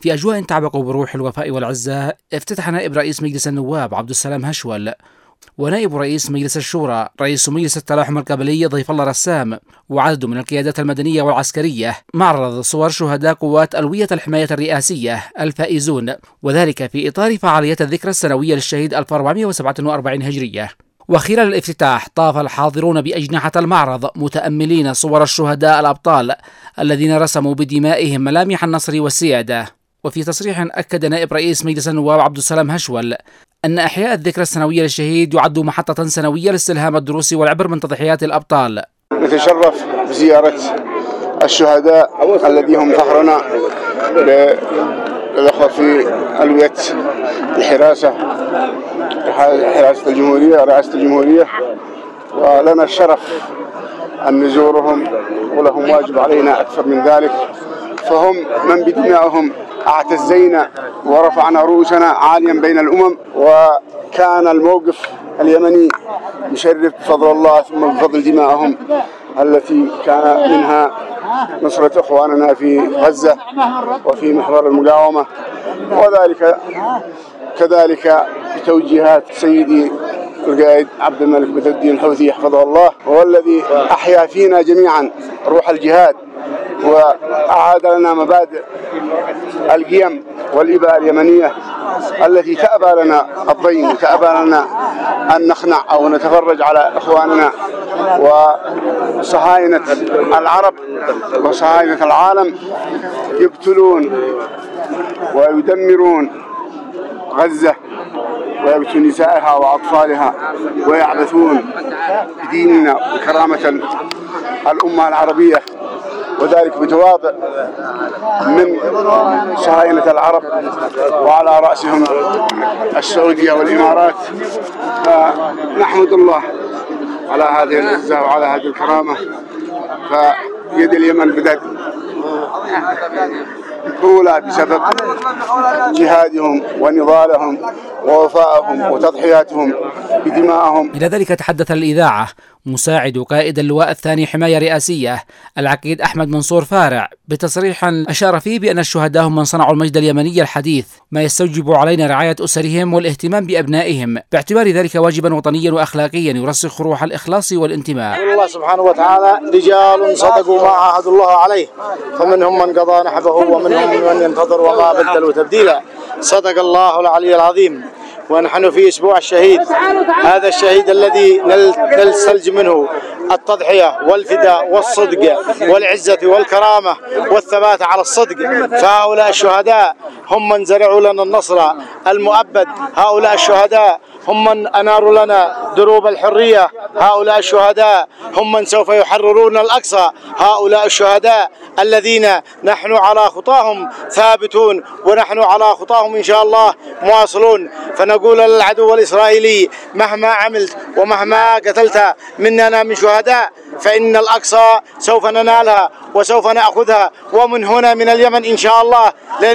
في أجواء تعبق بروح الوفاء والعزة، افتتح نائب رئيس مجلس النواب عبد السلام هشول ونائب رئيس مجلس الشورى رئيس مجلس التلاحم القبلي ضيف الله رسام وعدد من القيادات المدنية والعسكرية معرض صور شهداء قوات ألوية الحماية الرئاسية الفائزون، وذلك في إطار فعالية الذكرى السنوية للشهيد 1447 هجرية. وخلال الافتتاح طاف الحاضرون بأجنحة المعرض متأملين صور الشهداء الأبطال الذين رسموا بدمائهم ملامح النصر والسيادة. وفي تصريح أكد نائب رئيس مجلس النواب عبد السلام هشول أن إحياء الذكرى السنوية للشهيد يعد محطة سنوية لاستلهام الدروس والعبر من تضحيات الأبطال. نتشرف بزيارة الشهداء الذين هم فخرنا للأخوة في ألوية الحراسة الجمهورية رئاسة الجمهورية، ولنا الشرف أن نزورهم ولهم واجب علينا أكثر من ذلك، فهم من بدمائهم اعتزينا ورفعنا رؤوسنا عاليا بين الأمم، وكان الموقف اليمني يشرف بفضل الله ثم بفضل دمائهم التي كان منها نصرة إخواننا في غزة وفي محور المقاومة، وذلك كذلك بتوجيهات سيدي القائد عبد الملك بدر الدين الحوثي حفظه الله، وهو الذي أحيا فينا جميعا روح الجهاد وأعاد لنا مبادئ القيم والإباء اليمنية التي تأبى لنا الضيم وتأبى لنا أن نخنع أو نتفرج على إخواننا وصهاينة العرب وصهاينة العالم يقتلون ويدمرون غزة ويبتون نسائها وأطفالها ويعبثون بديننا وكرامة الأمة العربية، وذلك بتواضع من صهاينة العرب وعلى رأسهم السعودية والإمارات. فنحمد الله على هذه العزة وعلى هذه الكرامة، فيد اليمن بدأت طولة بسبب جهادهم ونضالهم ووفائهم وتضحياتهم بدمائهم. إلى ذلك تحدث الإذاعة مساعد قائد اللواء الثاني حماية رئاسية العقيد أحمد منصور فارع بتصريح أشار فيه بأن الشهداء هم من صنعوا المجد اليمني الحديث، ما يستوجب علينا رعاية أسرهم والاهتمام بأبنائهم باعتبار ذلك واجبا وطنيا وأخلاقيا يرسخ روح الإخلاص والانتماء. الله سبحانه وتعالى رجال صدقوا ما عاهدوا الله عليه، فمنهم من قضى نحبه ومنهم من ينتظر وما بدلوا تبديلا. صدق الله العلي العظيم. ونحن في أسبوع الشهيد، هذا الشهيد الذي نستلزم منه التضحية والفداء والصدق والعزة والكرامة والثبات على الصدق، فهؤلاء الشهداء هم من زرعوا لنا النصر المؤبد، هؤلاء الشهداء هم من أناروا لنا دروب الحرية، هؤلاء الشهداء هم من سوف يحررون الأقصى، هؤلاء الشهداء الذين نحن على خطاهم ثابتون ونحن على خطاهم إن شاء الله مواصلون. فنقول للعدو الإسرائيلي مهما عملت ومهما قتلت مننا من شهداء فإن الأقصى سوف ننالها وسوف نأخذها، ومن هنا من اليمن إن شاء الله،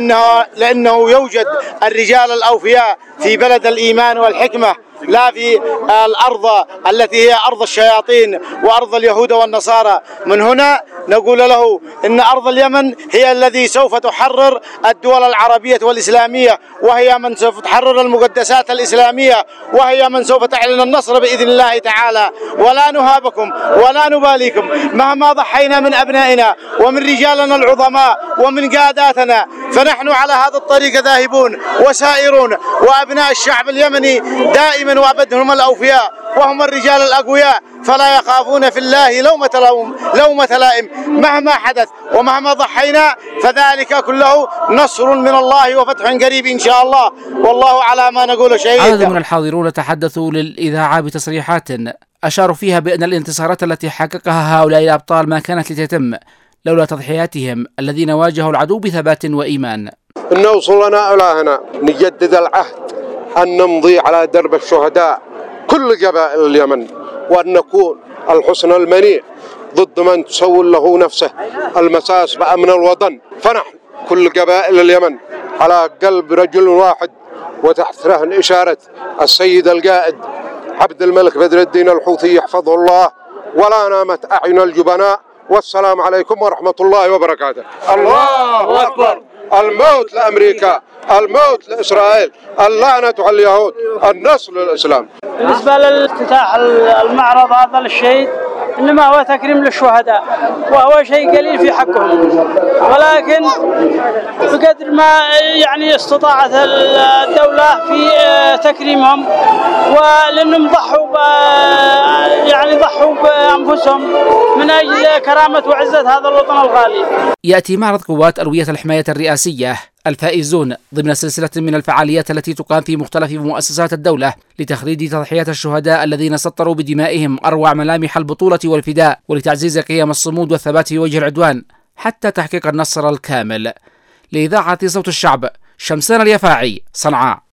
لأنه يوجد الرجال الأوفياء في بلد الإيمان والحكمة، لا في الأرض التي هي أرض الشياطين وأرض اليهود والنصارى. من هنا نقول له إن أرض اليمن هي الذي سوف تحرر الدول العربية والإسلامية، وهي من سوف تحرر المقدسات الإسلامية، وهي من سوف تعلن النصر بإذن الله تعالى. ولا نهابكم ولا نباليكم مهما ضحينا من أبنائنا ومن رجالنا العظماء ومن قاداتنا، فنحن على هذا الطريق ذاهبون وسائرون، وأبناء الشعب اليمني دائما وأبدا هم الأوفياء وهم الرجال الأقوياء، فلا يخافون في الله لومة لائم. مهما حدث ومهما ضحينا فذلك كله نصر من الله وفتح قريب إن شاء الله، والله على ما نقول شهيد. عدد من الحاضرون تحدثوا للإذاعة بتصريحات أشاروا فيها بأن الانتصارات التي حققها هؤلاء الأبطال ما كانت لتتم لولا تضحياتهم الذين واجهوا العدو بثبات وإيمان. إن وصلنا إلى هنا نجدد العهد أن نمضي على درب الشهداء كل قبائل اليمن، وأن نكون الحسن المنيع ضد من تسول له نفسه المساس بأمن الوطن. فنحن كل قبائل اليمن على قلب رجل واحد وتحت رهن إشارة السيد القائد عبد الملك بدر الدين الحوثي يحفظه الله، ولا نامت أعين الجبناء. والسلام عليكم ورحمة الله وبركاته. الله أكبر الموت لأمريكا، الموت لإسرائيل، اللعنة على اليهود، النصر للإسلام. بالنسبة لافتتاح المعرض هذا للشهيد إنما هو تكريم للشهداء، وهو شيء قليل في حقهم، ولكن بقدر ما يعني استطاعت الدولة في تكريمهم، ولأنهم ضحوا بأنفسهم من أجل كرامة وعزة هذا الوطن الغالي. يأتي معرض قوات ألوية الحماية الرئاسية الفائزون ضمن سلسلة من الفعاليات التي تقام في مختلف مؤسسات الدولة لتخليد تضحيات الشهداء الذين سطروا بدمائهم أروع ملامح البطولة والفداء، ولتعزيز قيم الصمود والثبات في وجه العدوان حتى تحقيق النصر الكامل. لإذاعة صوت الشعب، شمسان اليافاعي، صنعاء.